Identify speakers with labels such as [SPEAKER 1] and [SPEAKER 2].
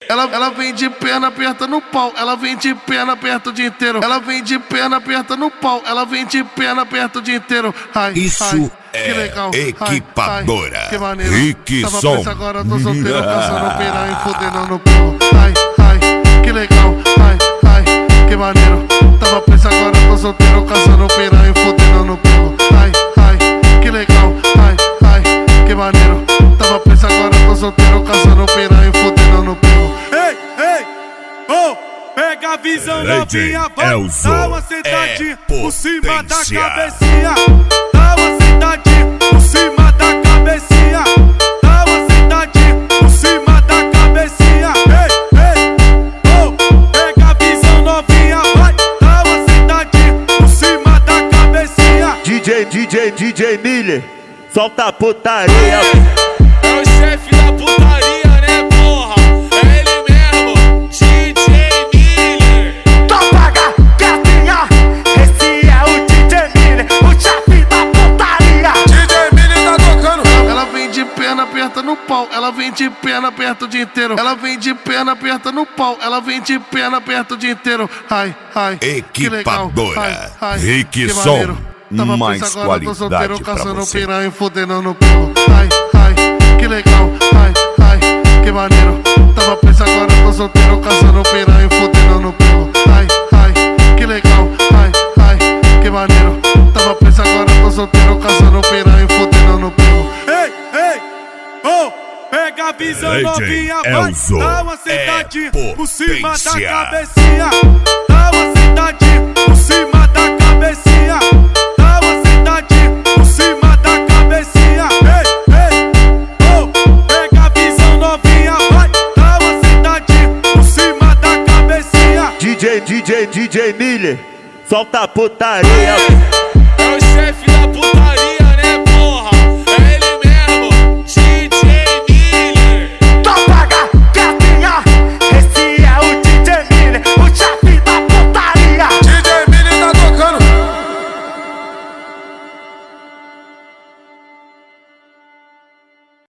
[SPEAKER 1] Ela vem de perna aperta no pau, ela vem de perna aperta o dia inteiro. Ela vem de perna aperta no pau, ela vem de perna aperta o dia inteiro. Ai,
[SPEAKER 2] isso
[SPEAKER 1] ai,
[SPEAKER 2] é
[SPEAKER 1] que legal.
[SPEAKER 2] equipadora.
[SPEAKER 1] Ai, que maneiro.
[SPEAKER 2] Rick
[SPEAKER 1] Tava
[SPEAKER 2] Som.
[SPEAKER 1] presa, agora tô solteiro, caçando piranha e fudendo no pulo. Ai, ai, que legal. Ai, ai, que maneiro. Tava presa, agora tô solteiro, caçando piranha e fudendo no pulo. Ai, ai, que legal. Ai, ai, que maneiro. Tava presa, agora tô solteiro, caçando piranha e fudendo no pulo.
[SPEAKER 3] Ei, ei, oh, pega a visão novinha, vai, dá uma sentadinha por cima da cabecinha. Dá uma sentadinha por cima da cabecinha. Dá uma sentadinha por cima da cabecinha. Ei, ei, oh, pega a visão novinha, vai, dá uma sentadinha por cima da cabecinha.
[SPEAKER 4] DJ Miller, solta a putaria.
[SPEAKER 5] É o chefe da putaria, né, porra? É ele mesmo, DJ Miller.
[SPEAKER 6] Topaga, gatinha, esse é o DJ Miller, o chefe da putaria.
[SPEAKER 3] DJ Miller tá tocando.
[SPEAKER 1] Ela vem de perna aperta no pau, ela vem de perna aperta o dia inteiro. Ela vem de perna aperta no pau, ela vem de perna aperta o dia inteiro. Ai, ai, que legal.
[SPEAKER 2] Equipadora.
[SPEAKER 1] Ai, ai,
[SPEAKER 2] Rick
[SPEAKER 1] que
[SPEAKER 2] Som.
[SPEAKER 1] maneiro. Tava
[SPEAKER 2] Mais
[SPEAKER 1] presa, agora tô solteiro,
[SPEAKER 2] qualidade pra
[SPEAKER 1] caçando
[SPEAKER 2] você.
[SPEAKER 1] piranha e fudendo no pulo. Ai, ai, que legal. Ai, ai, que maneiro. Tava presa, agora tô solteiro, caçando piranha e fudendo no pulo. Ai, ai, que legal. Ai, ai, que maneiro. Tava presa, agora tô solteiro, caçando piranha e fudendo no pulo.
[SPEAKER 3] Ei, ei, oh, pega a visão
[SPEAKER 2] DJ
[SPEAKER 3] novinha, vai,
[SPEAKER 2] Elzo
[SPEAKER 3] dá uma sentadinha
[SPEAKER 2] é
[SPEAKER 3] por cima da
[SPEAKER 2] potência.
[SPEAKER 3] cabecinha. Dá uma sentadinha por cima da cabecinha. Dá uma sentadinha por cima da cabecinha. Ei, ei, oh, pega a visão novinha, vai, dá uma sentadinha por cima da cabecinha.
[SPEAKER 4] DJ Miller, solta a putaria.